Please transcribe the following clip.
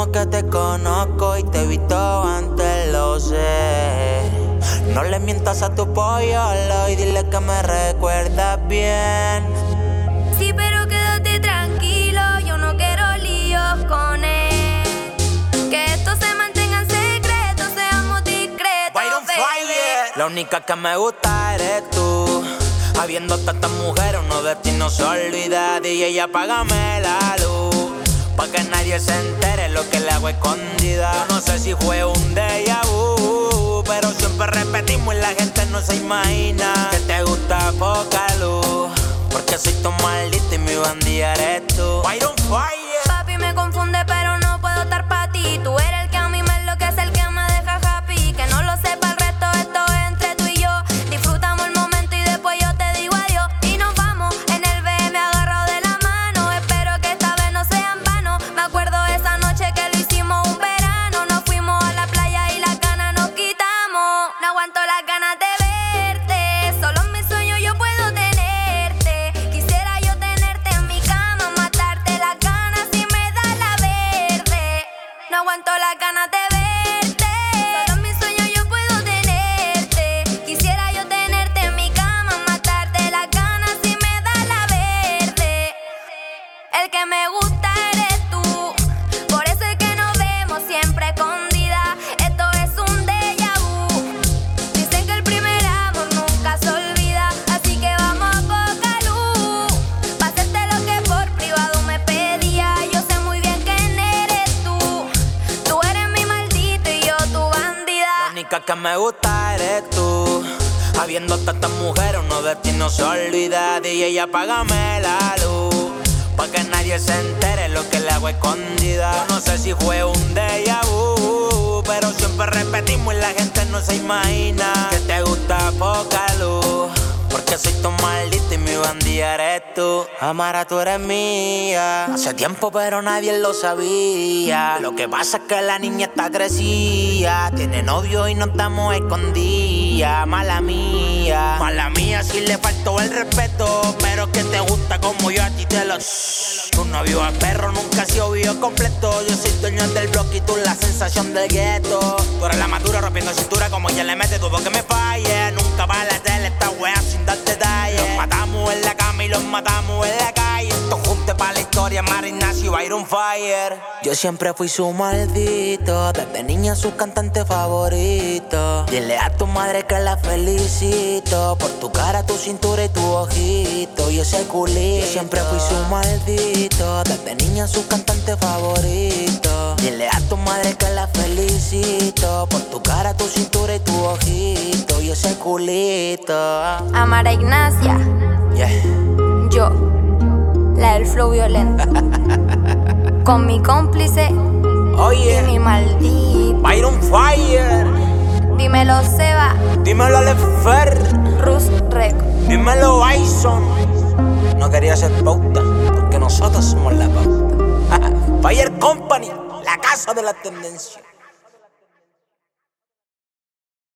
como que te conozco y te he visto antes, lo sé. No le mientas a tu pollo y dile que me recuerdas bien. Sí, pero quédate tranquilo, yo no quiero líos con él. Que esto se mantenga en secreto, seamos discretos, baby. La única que me gusta eres tú. Habiendo tantas mujeres, uno de ti no se olvida. DJ, apágame la luz, pa' que nadie se entere lo que le hago escondida. Yo no sé si fue un déjà vu, pero siempre repetimos y la gente no se imagina que te gusta poca luz. Porque soy tu maldito y mi bandilla eres tú. Byron Fire. Papi me confunde, pero no puedo estar pa' ti. Tú eres el que a mí me enloquece, el que me deja happy. Que no lo sepa el resto, esto es entre tú y yo. Disfrutamos el momento y después yo te digo adiós. Y nos vamos en el BM agarrado de la mano. Espero que esta vez no sea en vano. Me acuerdo esa noche que lo hicimos un verano. Nos fuimos a la playa y las ganas nos quitamos. No aguanto las ganas de verte. Solo en mis sueños yo puedo tenerte. Quisiera yo tenerte en mi cama, matarte las ganas si me da la verde. No aguanto las ganas de verte. Solo en mis sueños yo puedo tenerte. Quisiera yo tenerte en mi cama, matarte las ganas si me da la verde. El que me gusta eres tú, por eso es que nos vemos siempre escondidas. Esto es un déjà vu. Dicen que el primer amor nunca se olvida, así que vamos a poca luz. Pa' hacerte lo que por privado me pedía. Yo sé muy bien quién eres tú. Tú eres mi maldito y yo tu bandida. La única que me gusta eres tú. Habiendo tantas mujeres, uno de ti no se olvida. DJ, apágame la luz, pa' que nadie se entere lo que le hago escondida. Yo no sé si fue un déjà vu, pero siempre repetimos y la gente no se imagina que te gusta poca luz. Porque soy tu maldito y mi bandilla eres tú. Amara, tú eres mía. Hace tiempo pero nadie lo sabía. Lo que pasa es que la niña está crecida. Tiene novio y no estamos escondidas. Mala mía si le faltó el respeto. Pero que te gusta como yo a ti te lo... Tu novio es perro, nunca ha sido video completo. Yo soy dueño del bloque y tú la sensación del gueto. Tú eres la madura rompiendo cintura como ella le mete. Dudo que me falle, nunca va a la tele esta wea sin dar detalles. Los matamos en la cama y los matamos en la calle. Esto junte pa' la historia, Mar Ignacio y Byron Fire. Yo siempre fui su maldito, desde niña su cantante favorito. Dile a tu madre que la felicito por tu cara, tu cintura y tu ojito. Y ese culito, yo siempre fui su maldito, desde niña su cantante favorito. Dile a tu madre que la felicito por tu cara, tu cintura y tu ojito. Y ese culito. Amara Ignacia, Yeah. yo, la del flow violento. Con mi cómplice Oye, y mi maldito. Byron Fire. Dímelo Seba, Dímelo Alefer. Rus Reco. Dímelo Bison. No quería hacer pauta porque nosotros somos la pauta. Fire Company, la casa de la tendencia.